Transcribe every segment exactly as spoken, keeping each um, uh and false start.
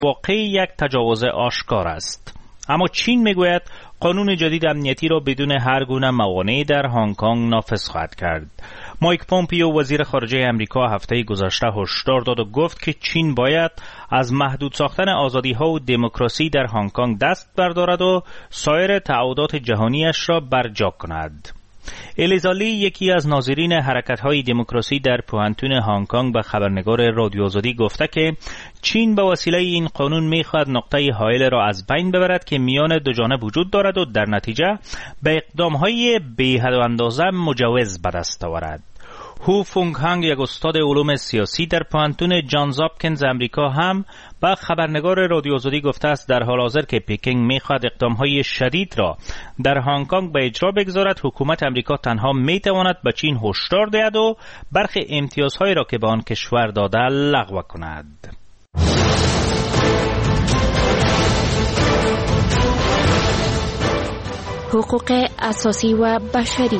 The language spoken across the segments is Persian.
واقعی یک تجاوز آشکار است. اما چین میگوید قانون جدید امنیتی را بدون هر گونه موانعی در هنگ کنگ نافذ خواهد کرد. مایک پومپیو وزیر خارجه امریکا هفته گذشته هشدار داد و گفت که چین باید از محدود ساختن آزادی‌ها و دموکراسی در هنگ کنگ دست بردارد و سایر تعهدات جهانیش را برجا کند. الیزا لی، یکی از ناظرین حرکت‌های دموکراسی در پوهنتون هنگ کنگ، به خبرنگار رادیو آزادی گفته که چین به وسیله این قانون می‌خواهد نقطه حائل را از بین ببرد که میان دو جانب وجود دارد و در نتیجه به اقدام‌های بی‌حد و اندازه مجوز به دست آورد. هو فونگ هانگ، یک استاد علوم سیاسی در پوهنتون جانز هاپکینز امریکا، هم به خبرنگار رادیو آزادی گفته است در حال حاضر که پکینگ می‌خواهد اقدام‌های شدید را در هنگ کنگ به اجرا بگذارد، حکومت امریکا تنها می‌تواند به چین هشدار دهد و برخی امتیازهایی را که به آن کشور داده لغو کند. حقوق اساسی و بشری.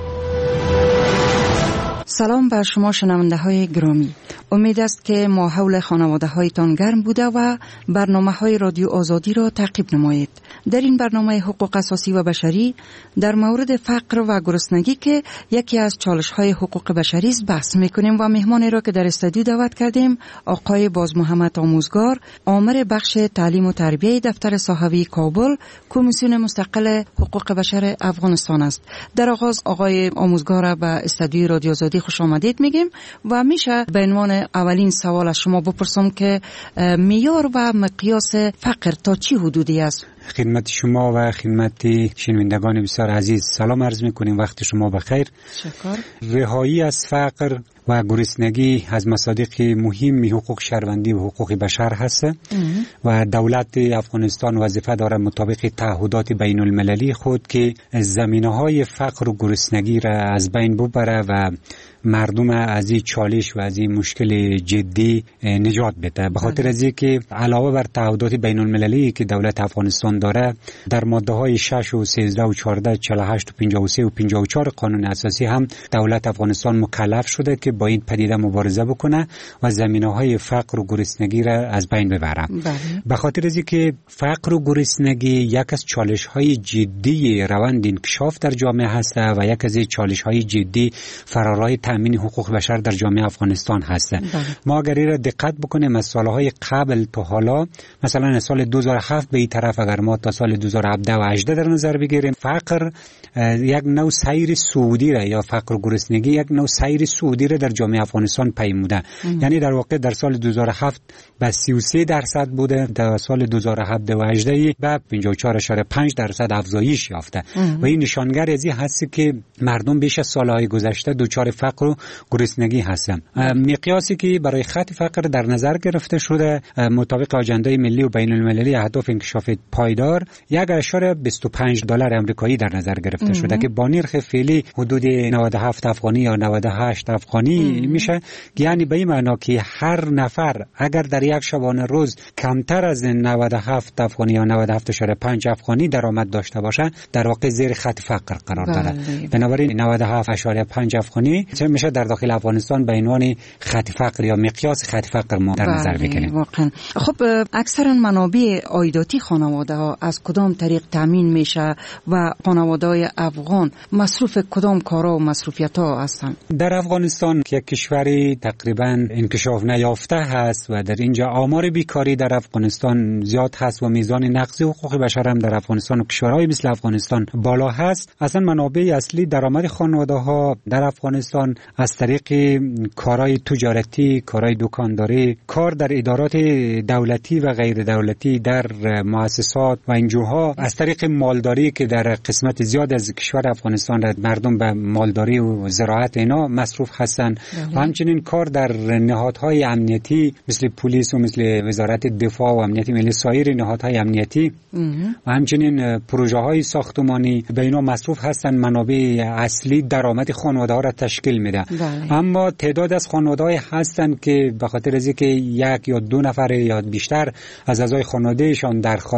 سلام بر شما شنونده های گرامی. امید است که ما حول خانواده هایتان گرم بوده و برنامه های رادیو آزادی را تعقیب نمایید. در این برنامه حقوق اساسی و بشری در مورد فقر و گرسنگی که یکی از چالش های حقوق بشری است بحث میکنیم و مهمانی را که در استودیو دعوت کردیم آقای باز محمد آموزگار، آمر بخش تعلیم و تربیه دفتر صحوی کابل، کمیسیون مستقل حقوق بشر افغانستان است. در آغاز آقای آموزگار را به استودیو رادیو آزادی خوش آمدید میگیم و میشه به عنوان اولین سوال از شما بپرسم که معیار و مقیاس فقر تا چه حدودی است؟ خدمت شما و خدمت شنوندگان بسیار عزیز سلام عرض میکنیم. وقت شما بخیر. شکر. رهایی از فقر و گرسنگی از مصادیق مهم حقوق شهروندی و حقوق بشر هست و دولت افغانستان وظیفه دارد مطابق تعهدات بین المللی خود که زمینه‌های فقر و گرسنگی را از بین ببره و مردم از این چالش و از این مشکل جدی نجات بده. به خاطر از اینکه علاوه بر تعهدات بین المللی که دولت افغانستان داره، در ماده های شش و سیزده و چهارده، چهل و هشت و پنجاه و سه و پنجاه و چهار قانون اساسی هم دولت افغانستان مکلف شده که با این پدیده مبارزه بکنه و زمینه‌های فقر و گرسنگی را از بین ببره. به خاطر از اینکه فقر و گرسنگی یک از چالش‌های جدی روند انکشاف در جامعه هست و یک از چالش‌های جدی فرارای تامین حقوق بشر در جامعه افغانستان هست. ما اگر این را دقت بکنیم از سالهای قبل تا حالا، مثلا از سال دو هزار و هفت به این طرف اگر ما تا سال دو هزار و هفده و هجده در نظر بگیریم، فقر یک نوع سیر سعودی را یا فقر و گرسنگی یک نوع سیر سعودی را در جامعه افغانستان پیموده. یعنی در واقع در سال دو هزار و هفت به سی و سه درصد بوده، در سال دو هزار و هفده و هجده به پنجاه و چهار و پنج درصد افزایش یافته و این نشانگر از این هست که مردم بیش از سالهای گذشته دچار فقر و گرسنگی هستند. مقیاسی که برای خط فقر در نظر گرفته شده مطابق آژاندای ملی و بین المللی اهداف انکشاف پایدار یک اشاره بیست و پنج دلار آمریکایی در نظر گرفته شده که با نرخ فعلی حدود نود و هفت افغانی یا نود و هشت افغانی میشه. یعنی به این معنا که هر نفر اگر در یک شبانه روز کمتر از نود و هفت افغانی یا نود و هفت و پنج افغانی درآمد داشته باشه در واقع زیر خط فقر قرار دارد. بنابراین نود و هفت و پنج افغانی چه میشه در داخل افغانستان به عنوان خط فقر یا مقیاس خط فقر ما در نظر بگیریم. واقعا. خب اکثرا منابع عایداتی خانواده ها از کدام طریق تامین میشه و خانواده های افغان مصروف کدام کارا و مصروفیت ها هستند؟ در افغانستان که کشوری تقریبا انکشاف نیافته هست و در اینجا آمار بیکاری در افغانستان زیاد هست و میزان نقض حقوق بشر هم در افغانستان و کشورهای مثل افغانستان بالا هست، اصلا منابع اصلی درآمد خانواده ها در افغانستان از طریق کارهای تجارتی، کارهای دکانداری، کار در ادارات دولتی و غیر دولتی، در مؤسسات و انجوها، از طریق مالداری که در قسمت زیاد از کشور افغانستان مردم به مالداری و زراعت اینا مصروف هستند و همچنین کار در نهادهای امنیتی مثل پلیس و مثل وزارت دفاع و امنیت ملی، سایر نهادهای امنیتی و همچنین پروژه های ساختمانی به اینا مصروف هستند. منابع اصلی درآمد خانواده ها را تشکیل میده. اما تعداد از خانواده‌های هستند که به خاطر از اینکه یک یا دو نفر یا بیشتر از اعضای خانوادهشان در خارج هست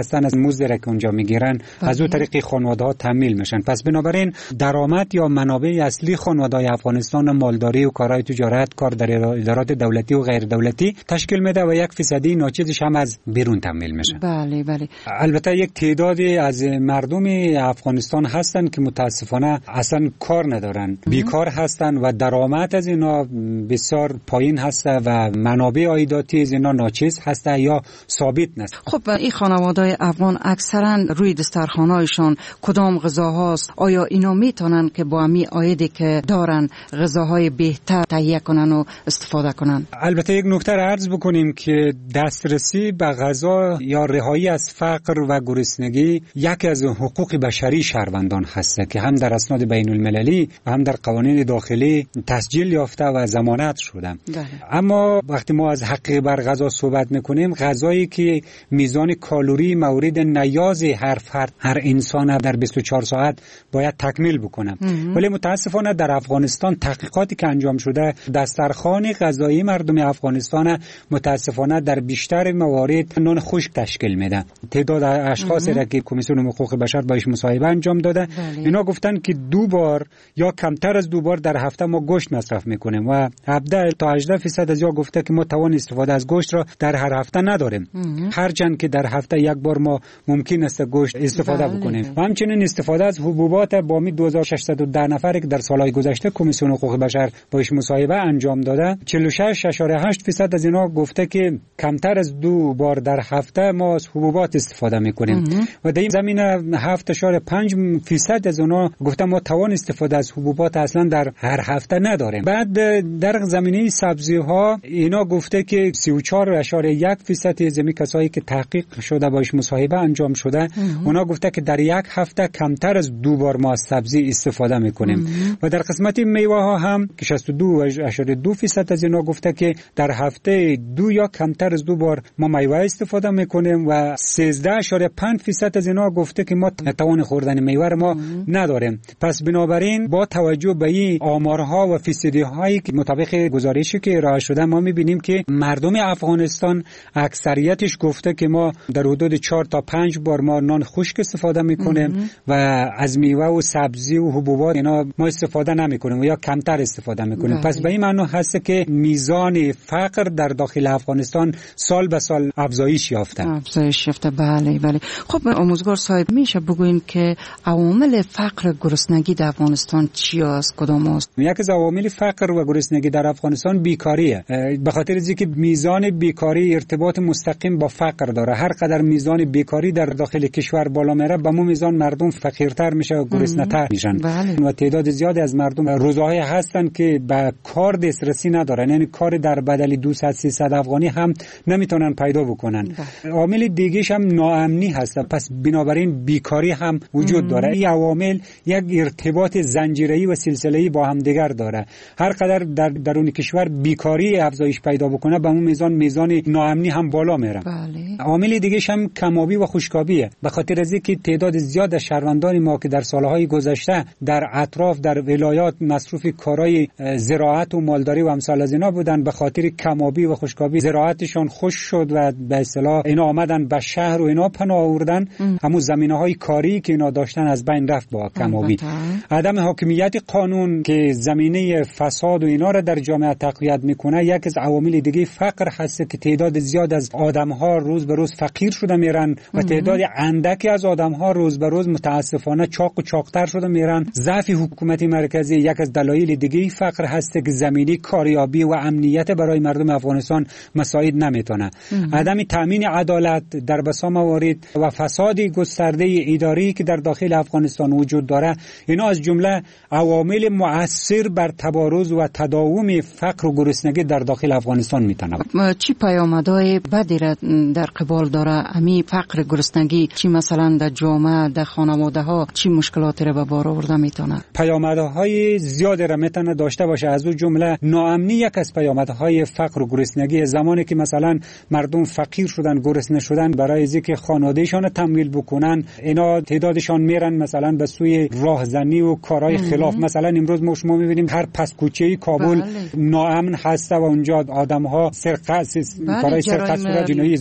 هستن از مزد که اونجا میگیرن از اون طریق خانواده ها تامین میشن. پس بنابراین درآمد یا منابع اصلی خانواده های افغانستان مالداری و کارهای تجارت، کار در ادارات دولتی و غیر دولتی تشکیل میده و یک فیصدی ناچیزش هم از بیرون تامین میشه. بله بله. البته یک تعدادی از مردم افغانستان هستن که متاسفانه اصلا کار ندارن، بیکار هستن و درآمد از اینا بسیار پایین هست و منابع عایداتی از اینا ناچیز هست یا ثابت نیست. خب این خانواده‌های افغان اکثرا روی دسترخوان‌هایشان کدام غذاهاست؟ آیا اینا میتونن که با همین عایدی که دارن غذاهای بهتر تهیه کنن و استفاده کنن؟ البته یک نکته را عرض بکنیم که دسترسی به غذا یا رهایی از فقر و گرسنگی یکی از حقوق بشری شهروندان هست که هم در اسناد بین المللی و هم در قوانین داخلی تسجیل یافته و ضمانت شده. بله. اما وقتی ما از حق بر غذا صحبت میکنیم، غذایی که میزان کالری مورد نیاز هر فرد هر انسان در بیست و چهار ساعت باید تکمیل بکنه، ولی متاسفانه در افغانستان تحقیقاتی که انجام شده دسترخوان غذایی مردم افغانستان متاسفانه در بیشتر موارد نان خشک تشکیل میده. تعداد اشخاصی را که کمیسیون حقوق بشر باش مصاحبه انجام داده، بله. اینا گفتن که دو بار یا کمتر از دو بار در هفته ما گوشت مصرف میکنیم و هفده تا هجده درصد از یا گفته که ما توان استفاده از گوشت را در هر هفته نداریم، هرچند که در هفته یک بار ما ممکن است گوشت استفاده بله. بکنیم. و همچنین استفاده از حبوبات با می دو هزار و ششصد و ده نفری که در سالهای گذشته کمیسیون حقوق بشر باش مصاحبه انجام داده، چهل و شش اشاره هشت درصد از اینا گفته که کمتر از دو بار در هفته ما از حبوبات استفاده میکنیم و در این زمینه هفت اشاره پنج درصد از اونا گفته ما توان استفاده از حبوبات اصلا در هر هفته نداریم. بعد در زمینه سبزی ها اینا گفته که سی و چهار اشاره یک درصد از می کسایی که تحقیق شده باش مصاحبه انجام شده اونا گفته که در یک هفته کمتر از دو بار ما از سبزی استفاده میکنیم. و در قسمت میوه ها هم که شصت و دو اشاره دو درصد از اینا گفته که در هفته دو یا کمتر از دو بار ما میوه استفاده میکنیم و سیزده اشاره پنج درصد از اینا گفته که ما توان خوردن میوه ما نداریم. پس بنابراین با توجه به این آمارها و فیصدی هایی که مطابق گزارشی که ارائه شده ما میبینیم که مردم افغانستان اکثریتش گفته که ما در حدود چهار تا پنج بار ما نان خشک استفاده میکنیم و از میوه و سبزی و حبوبات اینا ما استفاده نمیکنیم و یا کمتر استفاده میکنیم. بله. پس به این معنی هست که میزان فقر در داخل افغانستان سال به سال افزایش یافته. افزایش یافته. بله بله. خب آموزگار صاحب میشه بگوین که عوامل فقر گرسنگی در افغانستان چی است؟ کدام است؟ یکی از عوامل فقر و گرسنگی در افغانستان بیکاریه. به خاطر اینکه میزان بیکاری ارتباط مستقیم با فقر داره. هر قدر میزان بیکاری در داخل کشور بالا میره به اون میزان مردم فقیرتر میشه و گرسنه‌تر میشن. بله. و تعداد زیادی از مردم روزهای هستن که به کار دسترسی ندارن، یعنی کار در بدل دویست سیصد افغانی هم نمیتونن پیدا بکنن. بله. عامل دیگه‌ش هم ناامنی هست. پس بنابراین بیکاری هم وجود ام. داره. این عوامل یک ارتباط زنجیره‌ای و سلسله‌ای با هم دیگر داره. هر قدر در درون کشور بیکاری افزایش پیدا بکنه به اون میزان میزان ناامنی هم بالا میره. بله. عامل دیگه‌ش هم کم‌آبی و خشک‌آبیه. به خاطر از اینکه تعداد زیاد از شهروندان ما که در سالهای گذشته در اطراف در ولایات مصروف کارهای زراعت و مالداری و امثال از اینا بودن، به خاطر کم‌آبی و خشک‌آبی زراعتشون خشک شد و به اصطلاح اینا آمدن به شهر و اینا پناه آوردن. همون زمینه‌های کاری که اینا داشتن از بین رفت با کم‌آبی. عدم حاکمیت قانون که زمینه فساد و اینا را در جامعه تقویت میکنه یک از عوامل دیگه فقر هست که تعداد زیاد از آدم‌ها روز به روز فقیر شده میرن و تعداد اندکی از آدم‌ها روز به روز متاسفانه چاق و چاقتر شده میرن. ضعف حکومت مرکزی یک از دلایل دیگه فقر هست که زمینی کاریابی و امنیت برای مردم افغانستان مساعد نمیتونه. عدم تامین عدالت در بسا موارد و فساد گسترده اداری که در داخل افغانستان وجود داره اینا از جمله عوامل مؤثر بر تبارز و تداوم فقر و گرسنگی در داخل افغانستان میتونه. چی پیامدهای بدی را در قبال داره امی فقر گرسنگی؟ چی مثلا در جامعه در خانواده ها چی مشکلاتی را به بار آورده میتونه؟ پیامدهای زیادی را میتونه داشته باشه. از اون جمله ناامنی یک از پیامدهای فقر و گرسنگی. زمانی که مثلا مردم فقیر شدن گرسنه شدن برای اینکه خانوادهشان تمویل بکنن اینا تعدادشان میرن مثلا به سوی راهزنی و کارهای خلاف. مثلا امروز ما شما میبینیم هر پس کوچه‌ای کابل بله. ناامن هست و اونجا آدم‌ها سرقت کارهای سرقت و جنایی زیاد شده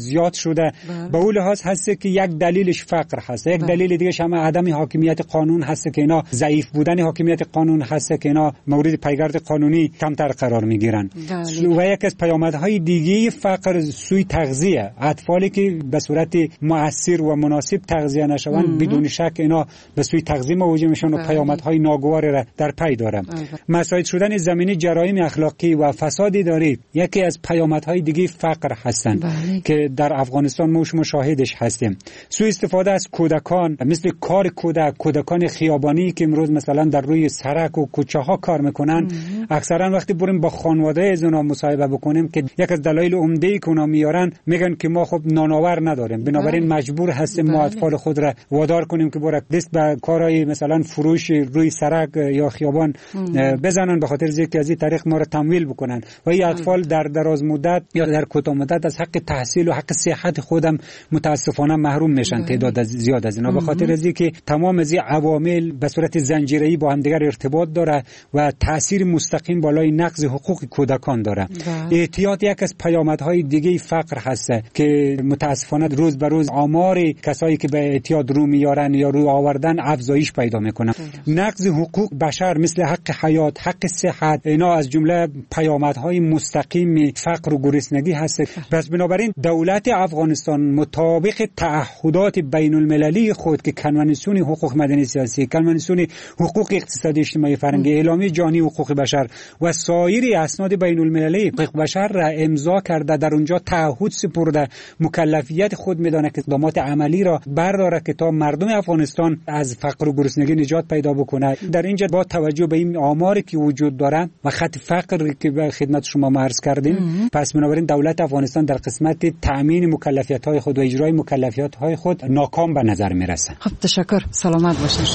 شده. به اون لحاظ هست که یک دلیلش فقر هست، یک دلیل دیگه هم عدم حاکمیت قانون هست که اینا ضعیف بودن حاکمیت قانون هست که اینا مورد پیگرد قانونی کمتر قرار میگیرن. و یک از پیامدهای دیگه فقر سوی تغذیه، اطفالی که به صورت مؤثر و مناسب تغذیه نشوند بدون شک اینا به سوی تغذیه مواجه میشن و پیامدهای ناگوار را در پی داره. مساعد شدن زمینی جرایم اخلاقی و فساد اداری یکی از پیامدهای دیگه فقر هستند که در افغانستان ما مشاهدش هستیم. سوء استفاده از کودکان، مثل کار کودک، کودکان خیابانی که امروز مثلا در روی سرک و کوچه ها کار میکنن، اکثرا وقتی بریم با خانواده از اونا مصاحبه بکنیم که یک از دلایل عمده که اونا میارن میگن که ما خب نانآور نداریم، بنابراین مجبور هستیم ما اطفال خود را وادار کنیم که برای دست به کارهای مثلا فروش روی سرک یا خیابان بزنن، به خاطر اینکه از این طریق ما را تمویل بکنن و این اطفال در دراز مدت یا در کوتاه مدت از حق تحصیل و حق صحت خودم متاسفانه محروم میشن. تعداد زیاد از اینا به خاطر اینکه تمام از این عوامل به صورت زنجیره‌ای با هم دیگر ارتباط داره و تاثیر مستقیم بالای نقض حقوق کودکان داره. اعتیاد یک از پیامدهای دیگه فقر هست که متاسفانه روز به روز آمار کسایی که به اعتیاد رو میارن یا رو آوردن افزایش پیدا میکنه. نقض حقوق بشر مثل حق حیات، حق صحت، اینا از جمله پیامدهای مستقیم فقر و گرسنگی هست. پس بنابراین دولت افغانستان مطابق تعهدات بین المللی خود که کنوانسیون حقوق مدنی سیاسی، کنوانسیون حقوق اقتصادی اجتماعی فرهنگی، اعلامیه جهانی حقوق بشر و سایر اسناد بین المللی حقوق بشر را امضا کرده، در اونجا تعهد سپرده، مکلفیت خود میدانه که اقدامات عملی را برداره که تا مردم افغانستان از فقر و گرسنگی نجات پیدا بکنه. در اینجا با توجه به این آماری که وجود داره و خط فقر که به خدمت شما عرض کردیم، پس بنابراین دولت افغانستان در قسمت تأمین مکلفیت‌های خود و اجرای مکلفیت‌های خود ناکام به نظر میرسه. خب تشکر، سلامت باشید.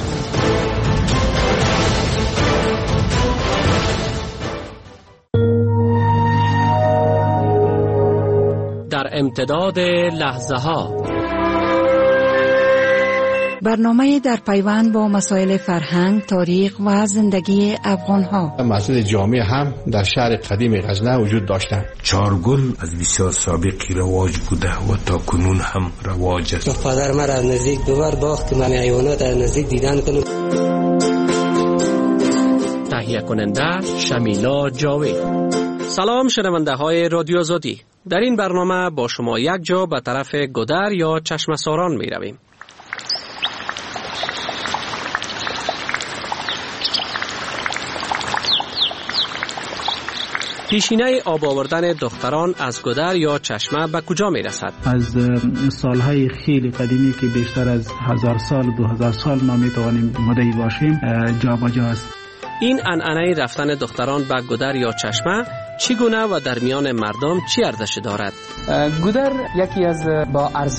در امتداد لحظه ها برنامه در پیوند با مسائل فرهنگ، تاریخ و زندگی افغان ها. مسجد جامع هم در شهر قدیم غزنه وجود داشتند. چارگل از بسیار سابقی رواج بوده و تا کنون هم رواج است. پدر من از نزدیک دوبار باخت که من حیوانات از نزدیک دیدن کنم. تهیه کننده شمیلا جاوید. سلام شنونده های رادیو آزادی. در این برنامه با شما یک جا به طرف گودر یا چشمه ساران می رویم. پیشینه آب آوردن دختران از گودر یا چشمه به کجا می رسد؟ از سالهای خیلی قدیمی که بیشتر از هزار سال دو هزار سال ما می توانیم مدعی باشیم جا با جا است. این عنعنه رفتن دختران به گودر یا چشمه چگونه و در میان مردم چی ارزش دارد؟ گودر یکی از با ارزش